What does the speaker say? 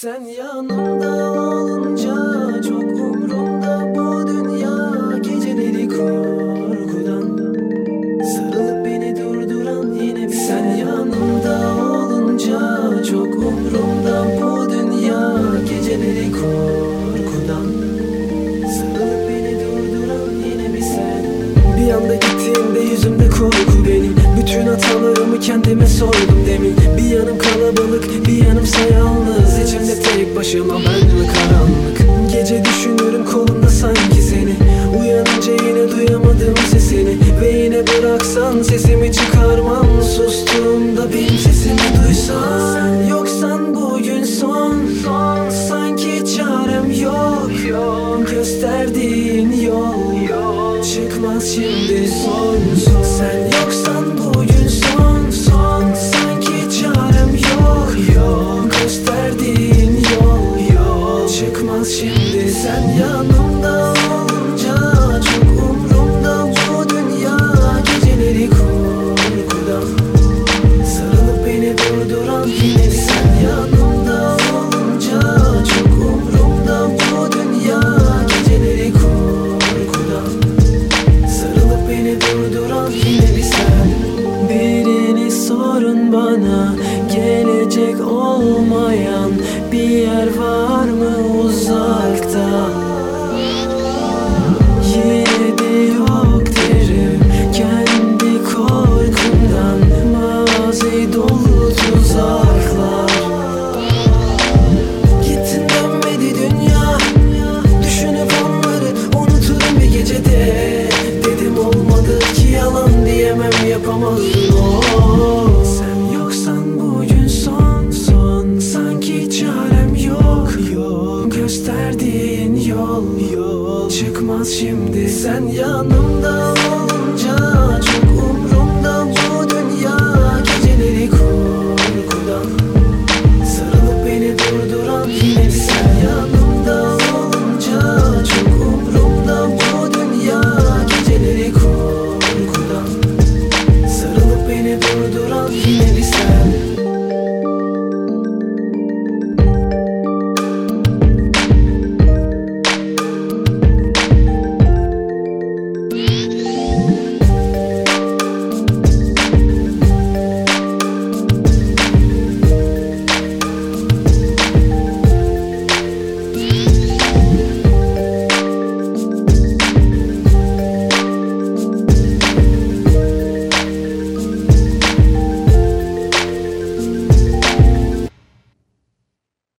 Sen yanımda olunca çok umrumda bu dünya. Geceleri korkudan sarılıp beni durduran yine bir sen yanımda olunca çok umrumda bu dünya. Geceleri korkudan sarılıp beni durduran yine bir sen. Bir anda gittiğinde yüzümde korku benim. Bütün hatalarımı kendime sordum demin. Bir yanım kalabalık, bir yanımsa yalnız. İçimde tek başıma benle karanlık. Gece düşünürüm kolumda sanki seni. Uyanınca yine duyamadım sesini. Ve yine bıraksan sesimi çıkarmam. Sustuğumda benim sesimi duysan. Sen yoksan bugün son. Sanki çarem yok. Gösterdiğin yol çıkmaz şimdi son. Sen yoksan bugün son. Sanki çarem yok. Gösterdiğin yol çıkmaz şimdi. Sen yanımda olunca çok umrumda bu dünya. Geceleri korkudan sarılıp beni durduran yine sen yanımda olunca çok umrumda bu dünya. Geceleri korkudan sarılıp beni durduran yine bir sen. Birini sorun bana, gelecek olmayan bir yer var mı uzakta? Yine de yok derim kendi korkumdan. Mazi dolu tuzaklar. Gittin dönmedi dünya. Düşünüp onları unuturum bir gecede. Dedim olmadı ki yalan diyemem, yapamazdın o. Sen yoksan bugün son. Sanki çarem yok. Gösterdiğin yol çıkmaz şimdi. Sen yanımda